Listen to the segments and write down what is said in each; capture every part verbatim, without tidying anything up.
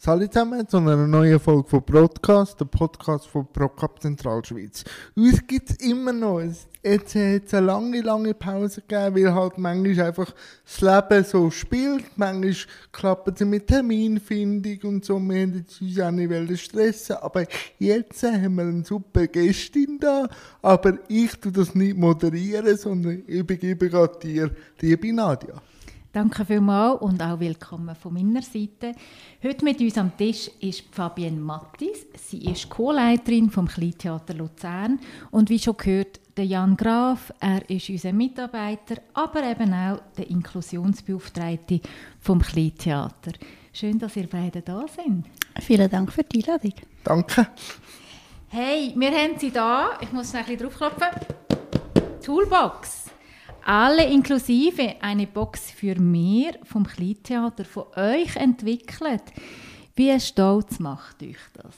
Hallo zusammen zu einer neuen Folge von Broadcast, der Podcast von ProCup Zentralschweiz. Uns gibt es immer noch. Es hat jetzt eine lange, lange Pause gegeben, weil halt manchmal einfach das Leben so spielt. Manchmal klappen sie mit Terminfindung und so. Wir haben jetzt uns auch nicht stressen, aber jetzt haben wir eine super Gästin da. Aber ich tue das nicht moderieren, sondern ich übergebe gerade dir, liebe Nadia. Danke vielmals und auch willkommen von meiner Seite. Heute mit uns am Tisch ist Fabienne Mattis. Sie ist Co-Leiterin vom Kleintheater Luzern und wie schon gehört, der Jan Graf, er ist unser Mitarbeiter, aber eben auch der Inklusionsbeauftragte vom Kleintheater. Schön, dass ihr beide da sind. Vielen Dank für die Einladung. Danke. Hey, wir haben sie da. Ich muss ein bisschen draufklopfen. Toolbox. Alle inklusive eine Box für mehr vom Kleintheater von euch entwickelt. Wie stolz macht euch das?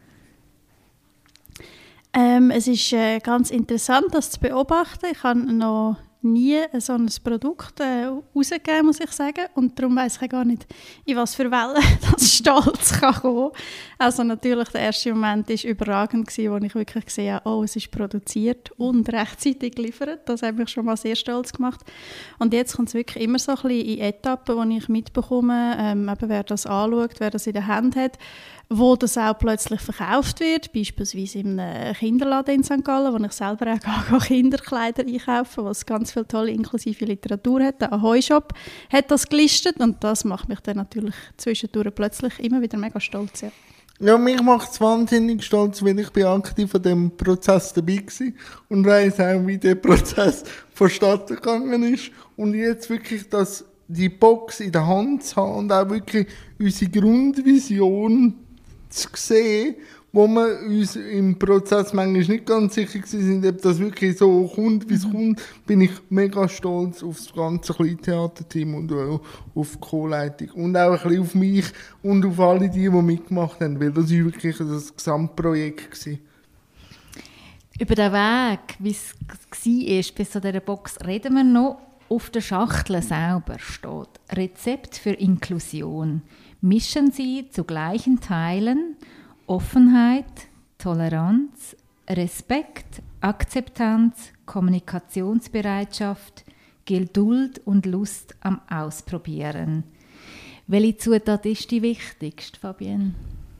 Ähm, es ist äh, ganz interessant, das zu beobachten. Ich habe noch nie so ein Produkt äh, rausgegeben, muss ich sagen. Und darum weiss ich gar nicht, in was für Wellen das Stolz kann kommen. Also natürlich, der erste Moment war überragend, wo ich wirklich gesehen habe, oh, es ist produziert und rechtzeitig geliefert. Das hat mich schon mal sehr stolz gemacht. Und jetzt kommt es wirklich immer so ein bisschen in Etappen, wo ich mitbekomme, ähm, eben, wer das anschaut, wer das in der Hand hat, wo das auch plötzlich verkauft wird, beispielsweise in einem Kinderladen in Sankt Gallen, wo ich selber auch Kinderkleider einkaufe, was ganz viel tolle inklusive Literatur hat. Der Ahoi-Shop hat das gelistet und das macht mich dann natürlich zwischendurch plötzlich immer wieder mega stolz. Ja, ja mich macht es wahnsinnig stolz, weil ich bin aktiv an diesem Prozess dabei war und weiss auch, wie der Prozess vonstatten gegangen ist. Und jetzt wirklich das, die Box in der Hand zu haben und auch wirklich unsere Grundvision zu sehen, wo wir uns im Prozess manchmal nicht ganz sicher sind, ob das wirklich so kommt, wie es mhm. kommt, bin ich mega stolz auf das ganze Kleintheaterteam und auch auf die Co-Leitung und auch ein bisschen auf mich und auf alle die, die mitgemacht haben, weil das war wirklich das Gesamtprojekt gewesen. Über den Weg, wie es war, bis zu dieser Box, reden wir noch. Auf der Schachtel selber steht Rezept für Inklusion. Mischen Sie zu gleichen Teilen Offenheit, Toleranz, Respekt, Akzeptanz, Kommunikationsbereitschaft, Geduld und Lust am Ausprobieren. Welche Zutat ist die wichtigste, Fabienne?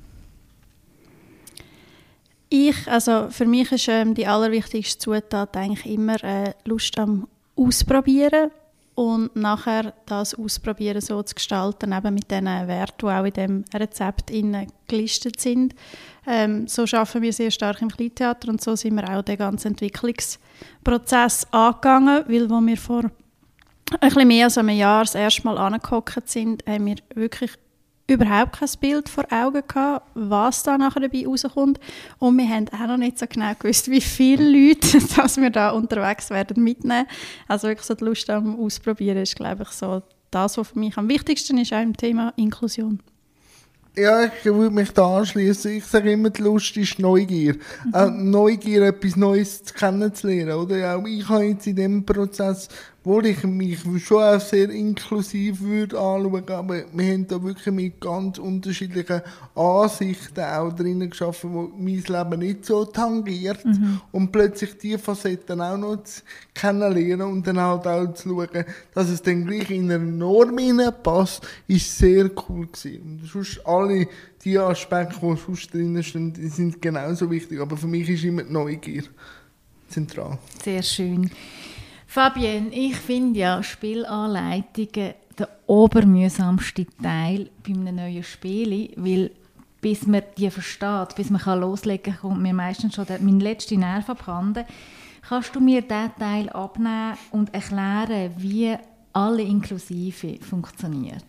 Ich, also für mich ist ähm, die allerwichtigste Zutat eigentlich immer äh, Lust am Ausprobieren. Und nachher das Ausprobieren so zu gestalten, eben mit den Werten, die auch in diesem Rezept gelistet sind. Ähm, so arbeiten wir sehr stark im Kleintheater und so sind wir auch den ganzen Entwicklungsprozess angegangen, weil als wir vor ein bisschen mehr als einem Jahr das erste Mal angehockt sind, haben wir wirklich überhaupt kein Bild vor Augen gehabt, was da nachher dabei rauskommt. Und wir haben auch noch nicht so genau gewusst, wie viele Leute dass wir da unterwegs werden mitnehmen. Also wirklich so die Lust am Ausprobieren ist, glaube ich, so das, was für mich am wichtigsten ist, auch im Thema Inklusion. Ja, ich würde mich da anschließen. Ich sage immer, die Lust ist Neugier. Mhm. Auch Neugier, etwas Neues kennenzulernen. Oder? Auch ich habe jetzt in diesem Prozess, wo ich mich schon auch sehr inklusiv würde anschauen, aber wir haben da wirklich mit ganz unterschiedlichen Ansichten auch drinnen geschaffen, die mein Leben nicht so tangiert. Mhm. Und plötzlich diese Facetten auch noch zu kennenlernen und dann halt auch zu schauen, dass es dann gleich in eine Norm hineinpasst, ist sehr cool gewesen. Und sonst alle die Aspekte, die sonst drinnen stehen, die sind genauso wichtig. Aber für mich ist immer die Neugier zentral. Sehr schön. Fabienne, ich finde ja Spielanleitungen der obermühsamste Teil bei einem neuen Spiel, weil bis man die versteht, bis man loslegen kann, kommt mir meistens schon der, mein letzter Nerv abhanden. Kannst du mir diesen Teil abnehmen und erklären, wie alle inklusive funktioniert?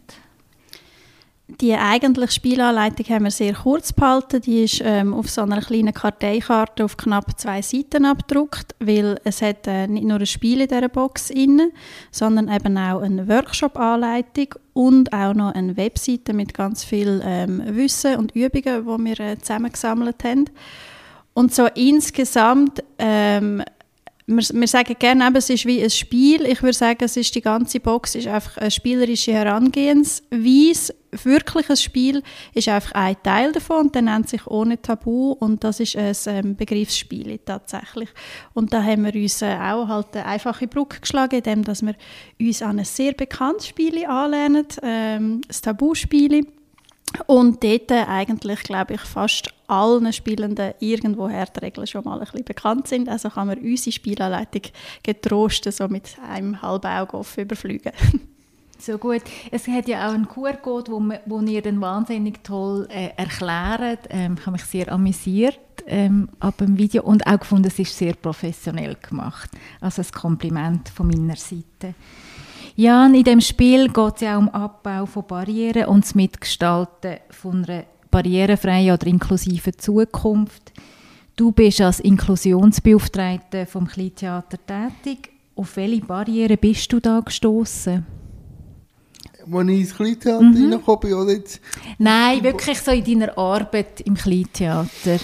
Die eigentliche Spielanleitung haben wir sehr kurz behalten. Die ist ähm, auf so einer kleinen Karteikarte auf knapp zwei Seiten abgedruckt, weil es hat äh, nicht nur ein Spiel in dieser Box drin, sondern eben auch eine Workshop-Anleitung und auch noch eine Webseite mit ganz viel ähm, Wissen und Übungen, die wir äh, zusammengesammelt haben. Und so insgesamt ähm, wir, wir sagen gerne, eben, es ist wie ein Spiel. Ich würde sagen, es ist die ganze Box ist einfach eine spielerische Herangehensweise. Wirklich ein Spiel ist einfach ein Teil davon und der nennt sich «Ohne Tabu» und das ist ein ähm, Begriffsspiel tatsächlich. Und da haben wir uns äh, auch halt eine einfache Brücke geschlagen, indem dass wir uns an ein sehr bekanntes Spiel anlernen, ähm, das Tabu-Spiel. Und dort äh, eigentlich, glaube ich, fast allen Spielenden irgendwoher die Regeln schon mal ein bisschen bekannt sind. Also kann man unsere Spielanleitung getrost so mit einem halben Auge offen überfliegen. So gut. Es hat ja auch einen Q R-Code, wo, wo ihr dann wahnsinnig toll äh, erklärt. Ähm, ich habe mich sehr amüsiert ähm, ab dem Video und auch gefunden, es ist sehr professionell gemacht. Also ein Kompliment von meiner Seite. Ja, in diesem Spiel geht es ja auch um Abbau von Barrieren und das Mitgestalten von einer barrierefreien oder inklusiven Zukunft. Du bist als Inklusionsbeauftragte vom Kleintheater tätig. Auf welche Barrieren bist du da gestoßen? Als ich ins Kleintheater mhm. reingekommen bin, oder jetzt? Nein, wirklich so in deiner Arbeit im Kleintheater.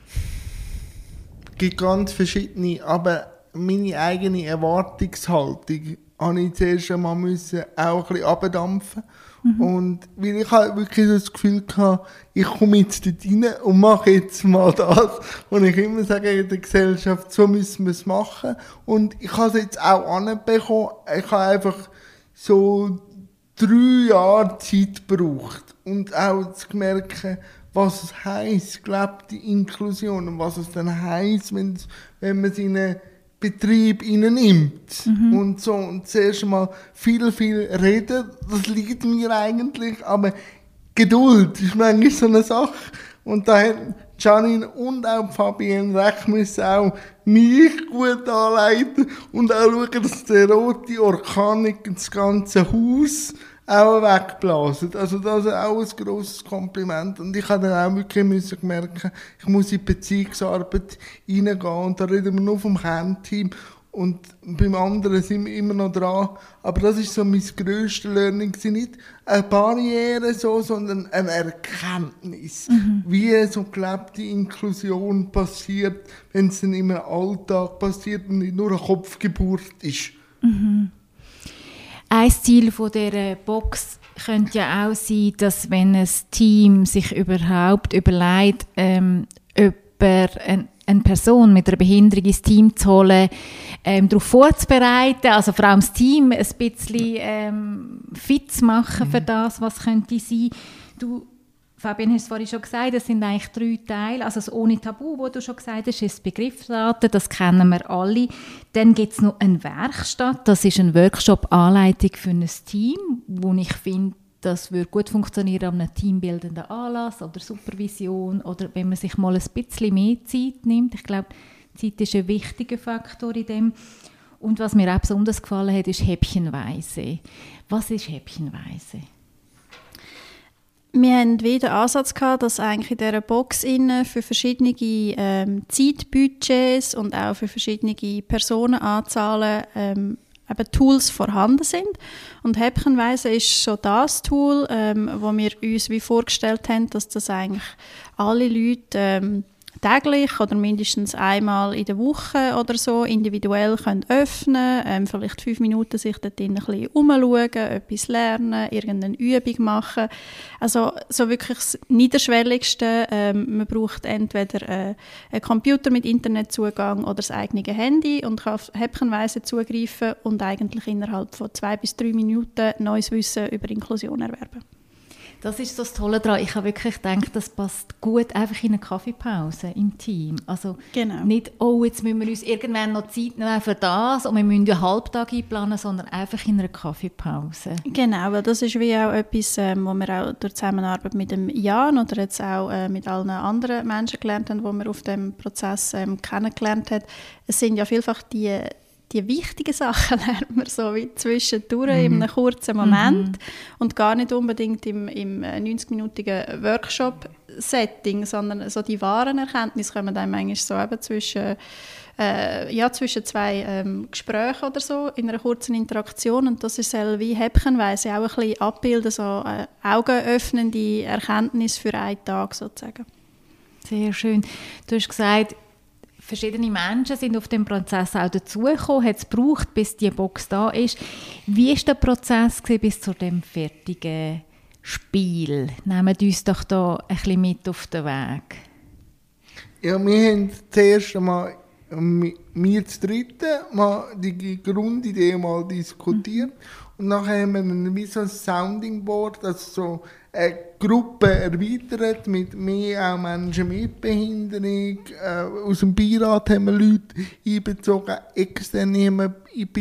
Es gibt ganz verschiedene, aber meine eigene Erwartungshaltung musste ich zuerst einmal müssen auch ein bisschen runterdampfen. Mhm. Und weil ich halt wirklich das Gefühl hatte, ich komme jetzt dort rein und mache jetzt mal das. Und ich immer sage in der Gesellschaft, so müssen wir es machen. Und ich habe es jetzt auch anbekommen. Ich habe einfach so drei Jahre Zeit gebraucht. Und auch zu merken, was es heisst, gelebte Inklusion. Und was es dann heisst, wenn, wenn man es in einen Betrieb nimmt. Mhm. Und so. Und zuerst mal viel, viel reden, das liegt mir eigentlich. Aber Geduld ist manchmal so eine Sache. Und da hat Janine und auch Fabienne recht müssen auch mich gut anleiten und auch schauen, dass der rote Orkan nicht das ganze Haus auch wegblasen. Also das ist auch ein grosses Kompliment. Und ich habe dann auch wirklich müssen merken, ich muss in die Beziehungsarbeit reingehen. Und da reden wir nur vom Kernteam. Und beim anderen sind wir immer noch dran. Aber das ist so mein grösstes Learning. Nicht eine Barriere, so, sondern eine Erkenntnis. Mhm. Wie so gelebte Inklusion passiert, wenn es dann im Alltag passiert und nicht nur eine Kopfgeburt ist. Mhm. Ein Ziel von dieser Box könnte ja auch sein, dass wenn ein Team sich überhaupt überlegt, ähm, über ein eine Person mit einer Behinderung ins Team zu holen, ähm, darauf vorzubereiten, also vor allem das Team ein bisschen ähm, fit zu machen für das, was könnte sein. Du, Fabian, hast es vorhin schon gesagt, das sind eigentlich drei Teile. Also das «Ohne Tabu», wo du schon gesagt hast, ist das Begriffsraten, das kennen wir alle. Dann gibt es noch eine Werkstatt, das ist ein Workshop Anleitung für ein Team, wo ich finde, das würde gut funktionieren an einem teambildenden Anlass oder Supervision oder wenn man sich mal ein bisschen mehr Zeit nimmt. Ich glaube, Zeit ist ein wichtiger Faktor in dem. Und was mir auch besonders gefallen hat, ist Häppchenweise. Was ist Häppchenweise? Wir hatten wieder den Ansatz gehabt, dass eigentlich in dieser Box innen für verschiedene ähm, Zeitbudgets und auch für verschiedene Personenanzahlen ähm, eben Tools vorhanden sind. Und Häppchenweise ist schon das Tool, ähm, wo wir uns wie vorgestellt haben, dass das eigentlich alle Leute ähm, täglich oder mindestens einmal in der Woche oder so individuell können öffnen können, ähm, vielleicht fünf Minuten sich dort ein bisschen umschauen, etwas lernen, irgendeine Übung machen. Also so wirklich das Niederschwelligste. Ähm, man braucht entweder äh, einen Computer mit Internetzugang oder das eigene Handy und kann auf Häppchenweise zugreifen und eigentlich innerhalb von zwei bis drei Minuten neues Wissen über Inklusion erwerben. Das ist so das Tolle daran. Ich habe wirklich gedacht, das passt gut einfach in eine Kaffeepause im Team. Also genau. Nicht, oh, jetzt müssen wir uns irgendwann noch Zeit nehmen für das und wir müssen einen Halbtag einplanen, sondern einfach in einer Kaffeepause. Genau, weil das ist wie auch etwas, ähm, was wir auch durch Zusammenarbeit mit dem Jan oder jetzt auch äh, mit allen anderen Menschen gelernt haben, die wir auf dem Prozess ähm, kennengelernt haben. Es sind ja vielfach die Die wichtigen Sachen lernt man so wie zwischendurch mhm. in einem kurzen Moment mhm. und gar nicht unbedingt im, im neunzig-minütigen Workshop-Setting, sondern so die wahren Erkenntnisse kommen dann manchmal so eben zwischen, äh, ja, zwischen zwei ähm, Gesprächen oder so in einer kurzen Interaktion und das ist wie häppchenweise auch ein bisschen abbilden, so äh, augenöffnende Erkenntnis für einen Tag sozusagen. Sehr schön. Du hast gesagt, verschiedene Menschen sind auf dem Prozess auch dazugekommen, hat es gebraucht, bis die Box da ist. Wie war der Prozess bis zu dem fertigen Spiel? Nehmt uns doch da ein bisschen mit auf den Weg. Ja, wir haben zuerst einmal, wir zu dritten, mal die Grundidee mal diskutiert. Mhm. Und nachher haben wir dann wie so ein Sounding Board, also so eine Gruppe erweitert mit mehr auch Menschen mit Behinderung. Äh, aus dem Beirat haben wir Leute einbezogen, extern haben wir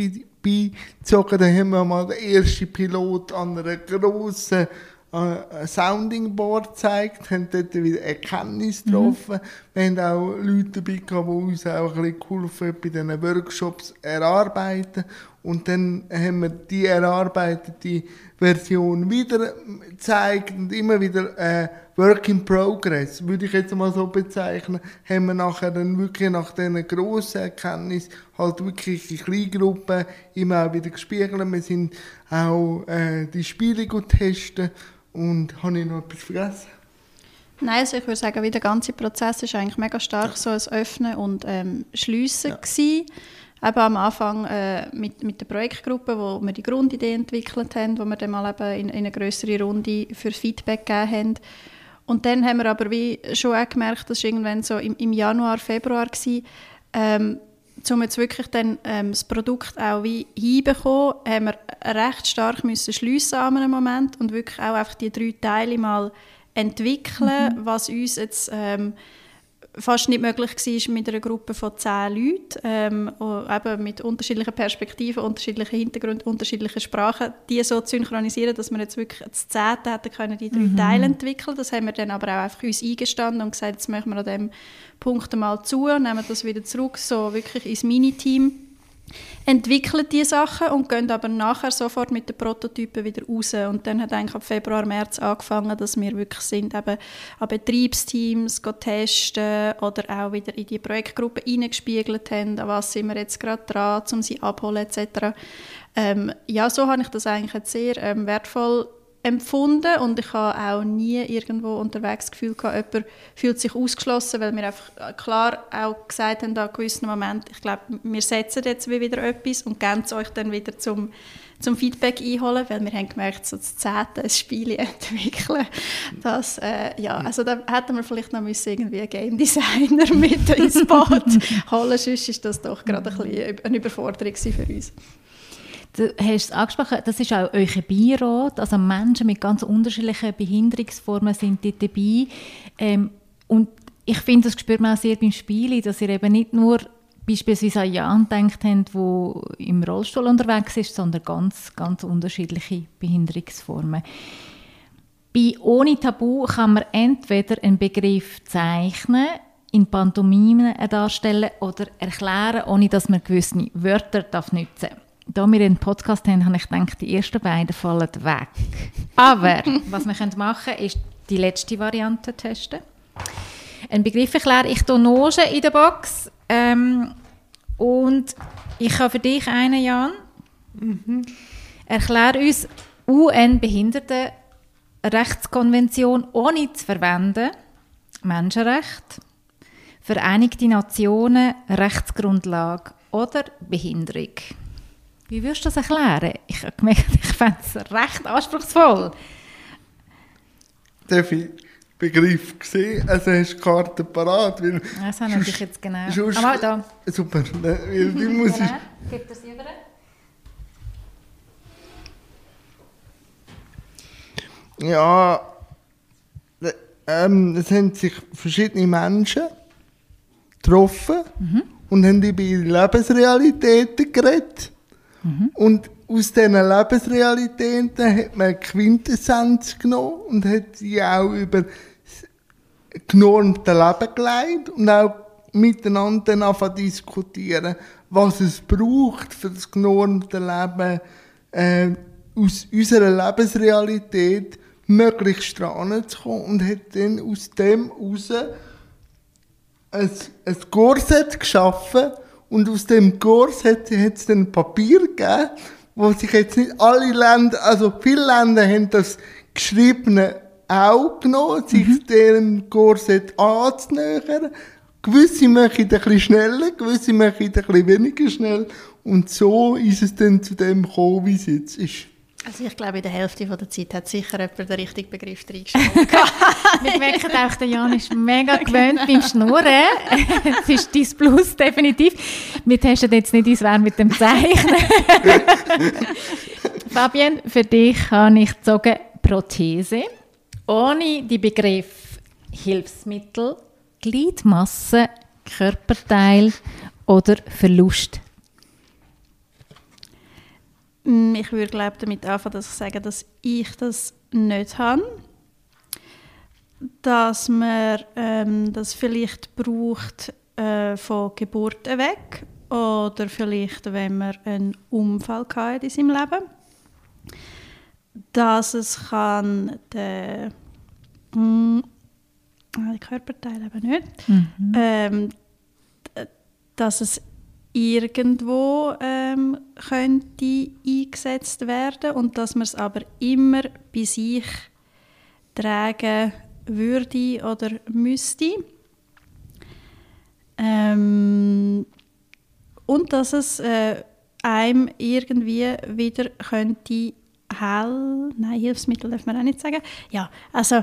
beigezogen. Dann haben wir mal den ersten Pilot an einer grossen äh, Sounding Board gezeigt, haben dort wieder Erkenntnis getroffen. Mhm. Wir haben auch Leute dabei gehabt, die uns auch ein bisschen geholfen haben, bei diesen Workshops erarbeiten. Und dann haben wir die erarbeitete Version wieder gezeigt und immer wieder äh, Work in Progress, würde ich jetzt mal so bezeichnen, haben wir nachher dann wirklich nach diesen grossen Erkenntnissen halt wirklich in Kleingruppen immer auch wieder gespiegelt. Wir sind auch äh, die Spiele testen und habe ich noch etwas vergessen? Nein, also ich würde sagen, wie der ganze Prozess ist eigentlich mega stark ja. so ein Öffnen und ähm, Schliessen ja. gewesen. Eben am Anfang äh, mit, mit der Projektgruppe, wo wir die Grundidee entwickelt haben, wo wir dann mal eben in, in eine grössere Runde für Feedback gegeben haben. Und dann haben wir aber wie schon auch gemerkt, das war irgendwann so im, im Januar, Februar gewesen, ähm, um jetzt wirklich dann ähm, das Produkt auch wie hinbekommen, haben wir recht stark müssen schliessen an einem Moment und wirklich auch einfach die drei Teile mal entwickeln, mhm. was uns jetzt ähm, fast nicht möglich war mit einer Gruppe von zehn Leuten, ähm, eben mit unterschiedlichen Perspektiven, unterschiedlichen Hintergründen, unterschiedlichen Sprachen, die so zu synchronisieren, dass wir jetzt wirklich das Zehnte hätten können, die drei mhm. Teile entwickeln. Das haben wir dann aber auch einfach uns eingestanden und gesagt, jetzt machen wir an diesem Punkt einmal zu, nehmen das wieder zurück, so wirklich ins Mini-Team, entwickeln diese Sachen und gehen aber nachher sofort mit den Prototypen wieder raus. Und dann hat eigentlich ab Februar, März angefangen, dass wir wirklich sind, eben an Betriebsteams testen oder auch wieder in die Projektgruppe reingespiegelt haben, an was sind wir jetzt gerade dran, um sie abholen et cetera. Ähm, ja, so habe ich das eigentlich jetzt sehr ähm, wertvoll empfunden und ich habe auch nie irgendwo unterwegs das Gefühl gehabt, jemand fühlt sich ausgeschlossen, weil wir einfach klar auch gesagt haben, an gewissen Momenten, ich glaube, wir setzen jetzt wieder etwas und geben es euch dann wieder zum, zum Feedback einholen, weil wir haben gemerkt, so das zehnte ein Spiel entwickeln, das, äh, ja, also da hätten wir vielleicht noch müssen irgendwie einen Game Designer mit ins Boot holen, sonst ist das doch gerade ein bisschen eine Überforderung für uns. Du hast es angesprochen, das ist auch euer Beirat, also Menschen mit ganz unterschiedlichen Behinderungsformen sind dort dabei. Ähm, und ich finde, das spürt man auch sehr beim Spielen, dass ihr eben nicht nur beispielsweise an Jan gedacht habt, der im Rollstuhl unterwegs ist, sondern ganz, ganz unterschiedliche Behinderungsformen. Bei «Ohne Tabu» kann man entweder einen Begriff zeichnen, in Pantomime darstellen oder erklären, ohne dass man gewisse Wörter nutzen darf. Da wir einen Podcast haben, habe ich gedacht, die ersten beiden fallen weg. Aber was wir machen können, ist die letzte Variante testen. Einen Begriff erkläre ich hier Noge in der Box. Ähm, und ich habe für dich einen, Jan. Mhm. Erkläre uns U N-Behindertenrechtskonvention ohne zu verwenden. Menschenrecht. Vereinigte Nationen, Rechtsgrundlage oder Behinderung. Wie würdest du das erklären? Ich habe gemerkt, ich fände es recht anspruchsvoll. Darf ich den Begriff sehen? Also hast du die Karte parat? Weil das habe ich jetzt genau. Sonst, Aber da. Super. Weil die muss ich... Gibt es über? Ja, ähm, es haben sich verschiedene Menschen getroffen mhm. und haben über ihre Lebensrealitäten geredet. Mhm. Und aus diesen Lebensrealitäten hat man eine Quintessenz genommen und hat sie auch über das genormte Leben geleitet und auch miteinander anfangen zu diskutieren, was es braucht für das genormte Leben, äh, aus unserer Lebensrealität möglichst heranzukommen und hat dann aus dem heraus ein, ein Korsett geschaffen. Und aus dem Kurs hat es dann Papier gegeben, wo sich jetzt nicht alle Länder, also viele Länder haben das Geschriebene auch genommen, sich mhm. deren Korsett anzunähern. Gewisse machen ein bisschen schneller, gewisse machen ein bisschen weniger schnell. Und so ist es dann zu dem gekommen, wie es jetzt ist. Also ich glaube, in der Hälfte der Zeit hat sicher jemand den richtigen Begriff reingestellt. Wir merken auch, der Jan ist mega gewöhnt beim Schnurren. Es ist dein Plus, definitiv. Wir testen jetzt nicht ins Wert mit dem Zeichnen. Fabienne, für dich habe ich gezogen Prothese. Ohne die Begriffe Hilfsmittel, Gliedmasse, Körperteil oder Verlust. Ich würde glaube damit anfangen, dass ich sage, dass ich das nicht habe. Dass man ähm, das vielleicht braucht äh, von Geburt weg oder vielleicht, wenn man einen Unfall hatte in seinem Leben. Dass es kann den, mh, die Körperteile eben nicht. Mhm. Ähm, dass es irgendwo ähm, könnte eingesetzt werden und dass man es aber immer bei sich tragen würde oder müsste. Ähm, und dass es äh, einem irgendwie wieder könnte Hel Nein, Hilfsmittel darf man auch nicht sagen. Ja, also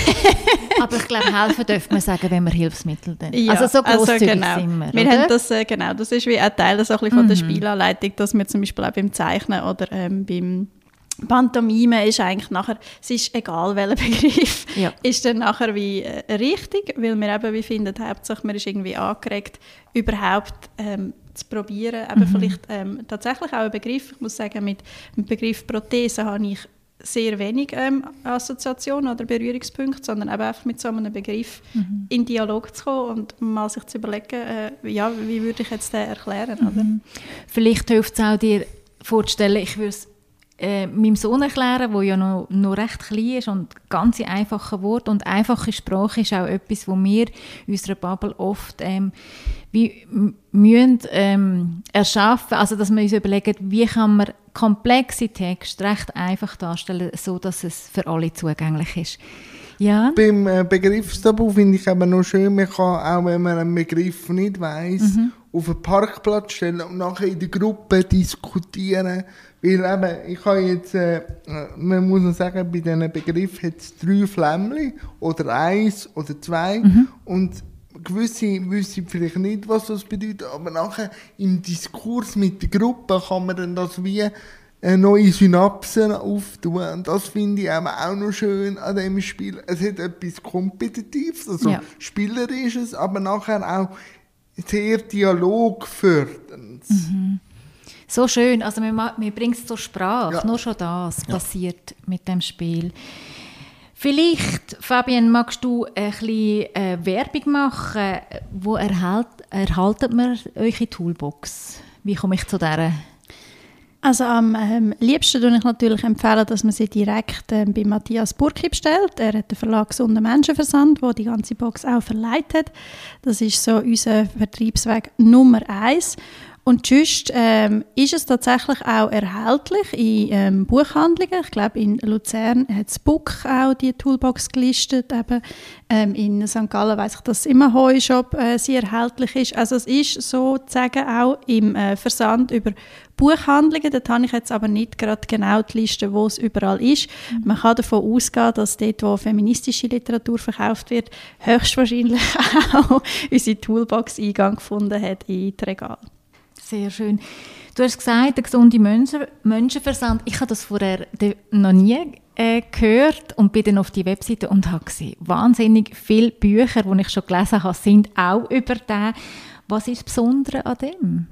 aber ich glaube, helfen darf man sagen, wenn man Hilfsmittel dann. Ja, also so grosszügig also genau. sind wir, wir oder? haben das, äh, genau, das ist wie ein Teil so ein bisschen von mhm. der Spielanleitung, dass wir zum Beispiel auch beim Zeichnen oder ähm, beim Pantomime ist eigentlich nachher, es ist egal welcher Begriff, ja. ist dann nachher wie äh, richtig, weil wir eben wie finden, Hauptsache man ist irgendwie angeregt, überhaupt ähm, zu probieren, eben mhm. vielleicht ähm, tatsächlich auch ein Begriff. Ich muss sagen, mit dem Begriff Prothese habe ich sehr wenig ähm, Assoziationen oder Berührungspunkte, sondern eben einfach mit so einem Begriff mhm. in Dialog zu kommen und mal sich zu überlegen, äh, ja, wie würde ich jetzt den erklären? Mhm. Oder? Vielleicht hilft es auch dir vorzustellen, ich würde es äh, meinem Sohn erklären, der ja noch, noch recht klein ist und ganz einfache Worte und einfache Sprache ist auch etwas, wo wir in unserer Bubble oft ähm, wie müssen ähm, erschaffen, also dass wir uns überlegen, wie kann man komplexe Texte recht einfach darstellen, so dass es für alle zugänglich ist. Ja. Beim äh, Begriffstabu finde ich aber noch schön, man kann auch, wenn man einen Begriff nicht weiss, mhm. auf einen Parkplatz stellen und nachher in der Gruppe diskutieren. Weil eben, ich habe jetzt, äh, man muss noch sagen, bei diesen Begriffen hat es drei Flämmchen oder eins oder zwei mhm. und gewisse wissen vielleicht nicht, was das bedeutet, aber nachher im Diskurs mit der Gruppe kann man dann das wie äh, neue Synapsen auftun. Und das finde ich auch noch schön an diesem Spiel. Es hat etwas Kompetitives, also ja. Spielerisches, aber nachher auch sehr dialogfördernd. Mhm. So schön, also wir, wir bringen es zur Sprache, ja. nur schon das ja. passiert mit dem Spiel. Vielleicht, Fabienne, magst du ein bisschen äh, Werbung machen? Wo erhalt, erhaltet man eure Toolbox? Wie komme ich zu dieser? Also am ähm, liebsten würde ich natürlich empfehlen, dass man sie direkt ähm, bei Matthias Burki bestellt. Er hat den Verlag «Gesunder Menschenversand», der die ganze Box auch verleiht hat. Das ist so unser Vertriebsweg Nummer eins. Und sonst ähm, ist es tatsächlich auch erhältlich in ähm, Buchhandlungen. Ich glaube, in Luzern hat das Book auch die Toolbox gelistet. Eben, ähm, in Sankt Gallen weiss ich, dass im Ahoi-Shop äh, sie erhältlich ist. Also es ist sozusagen auch im äh, Versand über Buchhandlungen. Dort habe ich jetzt aber nicht gerade genau die Liste, wo es überall ist. Mhm. Man kann davon ausgehen, dass dort, wo feministische Literatur verkauft wird, höchstwahrscheinlich auch unsere Toolbox Eingang gefunden hat in die Regale. Sehr schön. Du hast gesagt, der gesunde Menschen, Menschenversand. Ich habe das vorher noch nie äh, gehört und bin dann auf die Webseite und habe gesehen, wahnsinnig viele Bücher, die ich schon gelesen habe, sind auch über den. Was ist das Besondere an dem?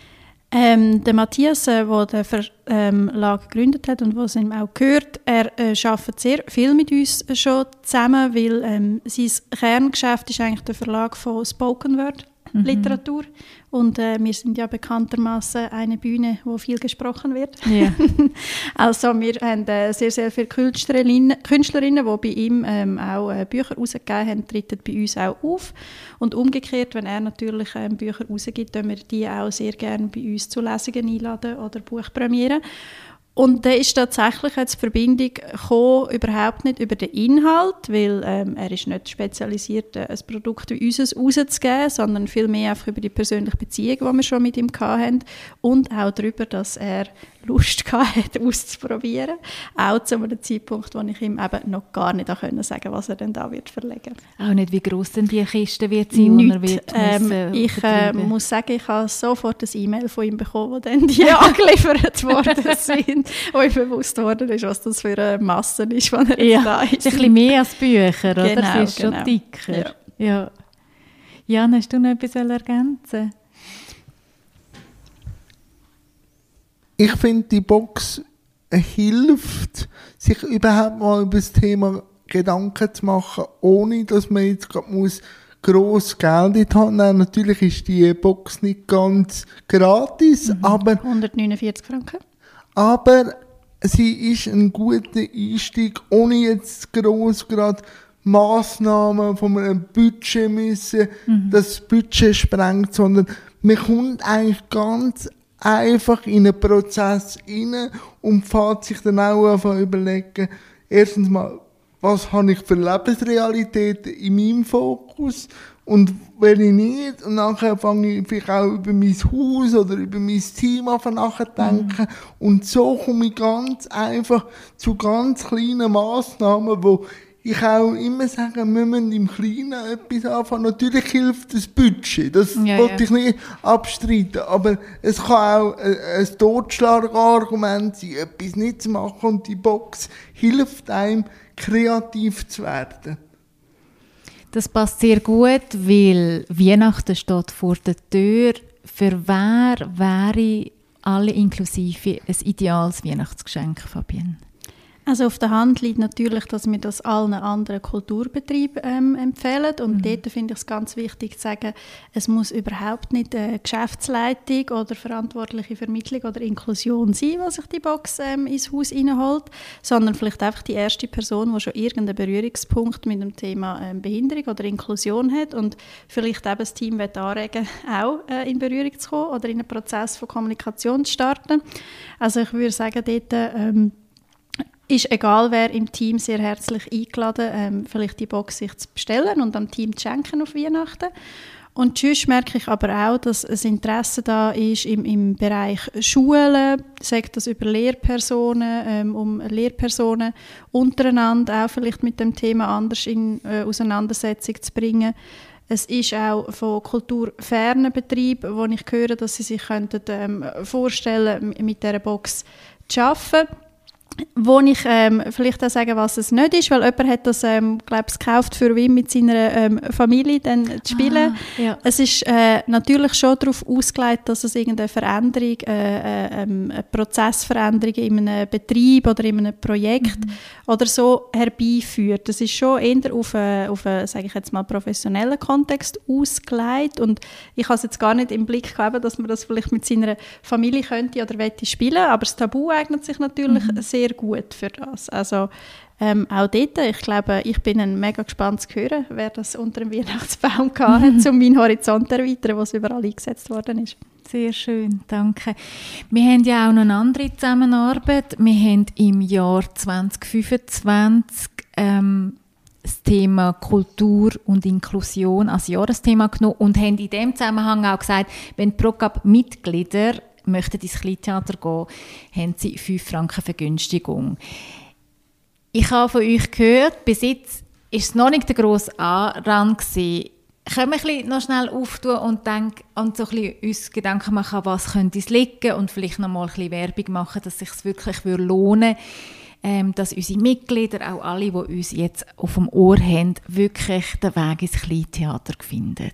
Ähm, der Matthias, der äh, den Verlag ähm, gegründet hat und was ihm auch gehört, er äh, arbeitet sehr viel mit uns schon zusammen, weil ähm, sein Kerngeschäft ist eigentlich der Verlag von Spoken Word Literatur. Mhm. Und äh, wir sind ja bekanntermaßen eine Bühne, wo viel gesprochen wird. Yeah. Also wir haben äh, sehr, sehr viele Künstlerinnen, Künstlerinnen die bei ihm ähm, auch äh, Bücher rausgegeben haben, treten bei uns auch auf. Und umgekehrt, wenn er natürlich ähm, Bücher rausgibt, dann wir die auch sehr gerne bei uns zu Lesungen einladen oder Buchpremieren. Und da ist tatsächlich jetzt die Verbindung gekommen, überhaupt nicht über den Inhalt, weil ähm, er ist nicht spezialisiert, äh, ein Produkt wie unseres rauszugeben, sondern vielmehr einfach über die persönliche Beziehung, die wir schon mit ihm hatten. Und auch darüber, dass er Lust hatte, auszuprobieren. Auch zu einem Zeitpunkt, wo ich ihm eben noch gar nicht sagen konnte, was er denn da wird verlegen. Auch nicht, wie gross denn die Kiste wird sein, die er wird ähm, müssen Ich äh, muss sagen, ich habe sofort ein E-Mail von ihm bekommen, wo dann die angeliefert worden sind, wo ihm bewusst worden ist, was das für eine Masse ist, wenn er jetzt ja, da ist. Es ist ein bisschen mehr als Bücher, oder? Genau, Es ist schon genau. dicker. Ja. Ja. Jan, hast du noch etwas ergänzen? Ich finde, die Box hilft, sich überhaupt mal über das Thema Gedanken zu machen, ohne dass man jetzt gerade muss gross Geld in die Hand nehmen. Natürlich ist die Box nicht ganz gratis, mhm. aber, hundertneunundvierzig Franken. aber sie ist ein guter Einstieg, ohne jetzt gross gerade Massnahmen von einem Budget müssen, mhm. das Budget sprengt, sondern man kommt eigentlich ganz einfach in einen Prozess rein und fängt sich dann auch einfach überlegen, erstens mal, was habe ich für Lebensrealitäten in meinem Fokus und welche nicht. Und nachher fange ich vielleicht auch über mein Haus oder über mein Team an nachzudenken. Mhm. Und so komme ich ganz einfach zu ganz kleinen Massnahmen, wo ich auch immer sage, wir müssen im Kleinen etwas anfangen. Natürlich hilft das Budget, das ja, wollte ja. ich nicht abstreiten. Aber es kann auch ein, ein Totschlagargument sein, etwas nicht zu machen. Und die Box hilft einem, kreativ zu werden. Das passt sehr gut, weil Weihnachten steht vor der Tür. Für wer wäre alle inklusive ein ideales Weihnachtsgeschenk, Fabienne? Also auf der Hand liegt natürlich, dass wir das allen anderen Kulturbetrieben ähm, empfehlen. Und mhm. dort finde ich es ganz wichtig zu sagen, es muss überhaupt nicht eine Geschäftsleitung oder verantwortliche Vermittlung oder Inklusion sein, was sich die Box ähm, ins Haus reinholt, sondern vielleicht einfach die erste Person, die schon irgendeinen Berührungspunkt mit dem Thema ähm, Behinderung oder Inklusion hat und vielleicht eben das Team anregen auch äh, in Berührung zu kommen oder in einen Prozess von Kommunikation zu starten. Also ich würde sagen, dort ähm, ist egal, wer im Team sehr herzlich eingeladen, ähm, vielleicht die Box sich zu bestellen und am Team zu schenken auf Weihnachten. Und sonst merke ich aber auch, dass ein Interesse da ist im, im Bereich Schulen, sagt das über Lehrpersonen, ähm, um Lehrpersonen untereinander auch vielleicht mit dem Thema anders in äh, Auseinandersetzung zu bringen. Es ist auch von kulturfernen Betrieben, wo ich höre, dass sie sich könnten, ähm, vorstellen mit dieser Box zu arbeiten. Wo ich ähm, vielleicht auch sagen, was es nicht ist, weil jemand hat das, ähm, glaube ich, gekauft für ihn mit seiner ähm, Familie dann zu spielen. Ah, ja. Es ist äh, natürlich schon darauf ausgelegt, dass es irgendeine Veränderung, äh, äh, eine Prozessveränderung in einem Betrieb oder in einem Projekt mhm. oder so herbeiführt. Das ist schon eher auf einen, auf einen, sage ich jetzt mal, professionellen Kontext ausgelegt und ich habe es jetzt gar nicht im Blick gehabt, dass man das vielleicht mit seiner Familie könnte oder möchte spielen, aber das Tabu eignet sich natürlich mhm. sehr gut für das. Also ähm, auch dort, ich glaube, ich bin ein mega gespannt zu hören, wer das unter dem Weihnachtsbaum hatte, um meinen Horizont zu erweitern, wo es überall eingesetzt worden ist. Sehr schön, danke. Wir haben ja auch noch eine andere Zusammenarbeit. Wir haben im Jahr zwanzig fünfundzwanzig ähm, das Thema Kultur und Inklusion als Jahresthema genommen und haben in dem Zusammenhang auch gesagt, wenn Procap-Mitglieder möchten ins Kleintheater gehen, haben sie fünf Franken Vergünstigung. Ich habe von euch gehört, bis jetzt ist es noch nicht der grosse Anrang gewesen. Können wir ein bisschen noch schnell auftun und, denk, und so ein bisschen uns Gedanken machen, was könnte es liegen und vielleicht noch mal ein bisschen Werbung machen, dass es sich wirklich lohnen würde, ähm, dass unsere Mitglieder, auch alle, die uns jetzt auf dem Ohr haben, wirklich den Weg ins Kleintheater finden.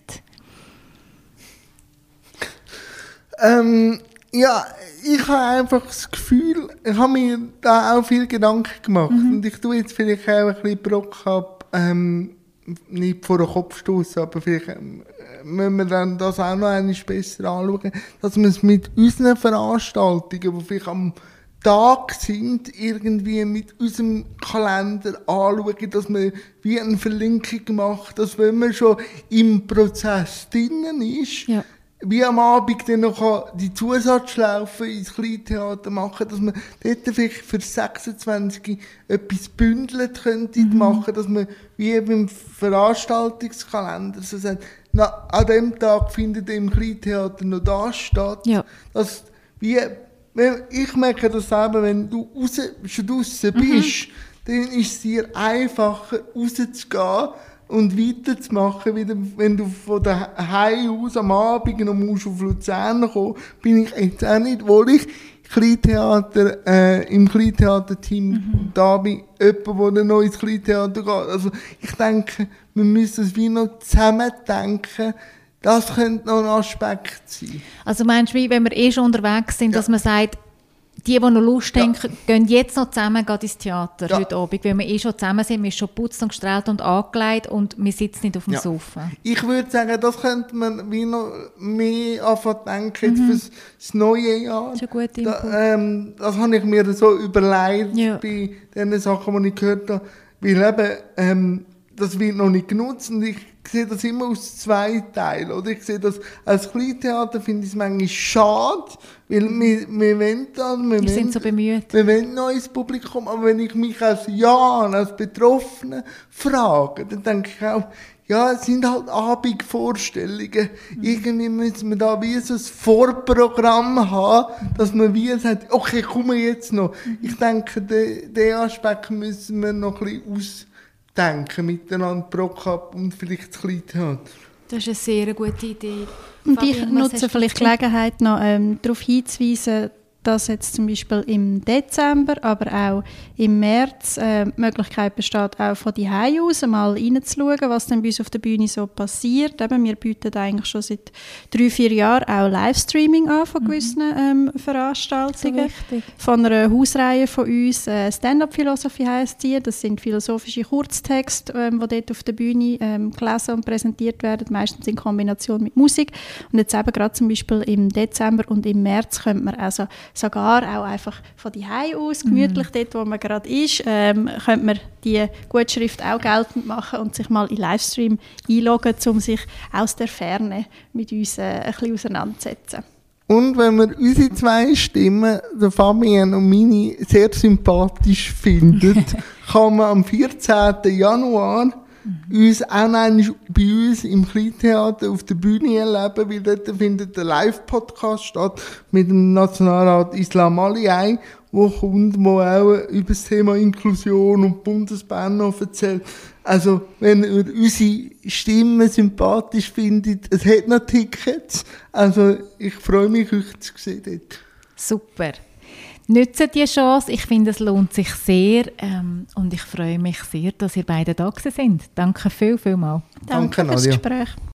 Ähm, ja, ich habe einfach das Gefühl, ich habe mir da auch viel Gedanken gemacht. Mhm. Und ich tue jetzt vielleicht auch ein bisschen Procap, ähm, nicht vor den Kopf stoßen, aber vielleicht ähm, müssen wir dann das auch noch einmal besser anschauen, dass wir es mit unseren Veranstaltungen, die vielleicht am Tag sind, irgendwie mit unserem Kalender anschauen, dass man wie eine Verlinkung macht, dass wenn man schon im Prozess drinnen ist, ja. wie am Abend dann noch die Zusatzschlaufe ins Kleintheater machen, dass man dort vielleicht für sechsundzwanzig etwas bündelt könnte mhm. machen, dass man wie beim Veranstaltungskalender so sagt, na, an dem Tag findet im Kleintheater noch das statt. Ja. Dass, wie, wenn, ich merke das selber, wenn du raus, schon draussen mhm. bist, dann ist es dir einfacher rauszugehen und weiterzumachen, wieder, wenn du von daheim aus am Abend noch musst auf Luzern kommen, bin ich jetzt auch nicht, wo ich Kleintheater, äh, im Kleintheaterteam mhm. da bin, jemand, der noch ins Kleintheater geht. Also ich denke, wir müssen es wie noch zusammen denken. Das könnte noch ein Aspekt sein. Also meinst du, wenn wir eh schon unterwegs sind, ja. dass man sagt, die, die noch Lust haben, ja. gehen jetzt noch zusammen ins Theater ja. heute Abend, weil wir eh schon zusammen sind, wir sind schon geputzt und gestrahlt und angelegt und wir sitzen nicht auf dem ja. Sofa. Ich würde sagen, das könnte man wie noch mehr anfangen denken mhm. für das neue Jahr. Das ist ein guter Input. Da, ähm, das habe ich mir so überlegt ja. bei den Sachen, die ich gehört habe. Weil eben, ähm, das wird noch nicht genutzt und ich sehe das immer aus zwei Teilen. Oder? Ich sehe das als Kleintheater, finde ich es manchmal schade, weil wir, wir wollen dann, wir, wir wollen, sind so bemüht. Wir wollen neues Publikum, aber wenn ich mich als Jan, als Betroffene frage, dann denke ich auch, ja, es sind halt Abendvorstellungen. Mhm. Irgendwie müssen wir da wie so ein Vorprogramm haben, dass man wie sagt, okay, kommen wir jetzt noch. Mhm. Ich denke, den, den Aspekt müssen wir noch ein bisschen aus denken miteinander pro Cup und vielleicht das Kleintheater. Das ist eine sehr gute Idee. Und Fabian, ich nutze vielleicht die Gelegenheit noch ähm, darauf hinzuweisen, dass jetzt zum Beispiel im Dezember, aber auch im März äh, die Möglichkeit besteht, auch von die Hause aus mal reinzuschauen, was dann bei uns auf der Bühne so passiert. Eben, wir bieten eigentlich schon seit drei, vier Jahren auch Livestreaming an von gewissen ähm, Veranstaltungen. So von einer Hausreihe von uns, äh, Stand-up-Philosophie heisst die. Das sind philosophische Kurztexte, ähm, die dort auf der Bühne ähm, gelesen und präsentiert werden, meistens in Kombination mit Musik. Und jetzt eben gerade zum Beispiel im Dezember und im März könnte man also sogar auch einfach von die Hause aus, gemütlich mhm. dort, wo man gerade ist, ähm, könnte man die Gutschrift auch geltend machen und sich mal in Livestream einloggen, um sich aus der Ferne mit uns äh, ein bisschen auseinanderzusetzen. Und wenn man unsere zwei Stimmen, der Fabian und meine, sehr sympathisch findet, kann man am vierzehnten Januar uns auch einmal bei uns im Kleintheater auf der Bühne erleben, weil dort findet ein Live-Podcast statt mit dem Nationalrat Islam Aliyai, wo kommt, wo auch über das Thema Inklusion und Bundesbern noch erzählt. Also, wenn ihr unsere Stimmen sympathisch findet, es hat noch Tickets. Also, ich freue mich, euch zu sehen dort. Super. Nutzt die Chance. Ich finde, es lohnt sich sehr. Ähm, und ich freue mich sehr, dass ihr beide da sind. Danke viel, viel mal. Danke, Danke fürs Gespräch.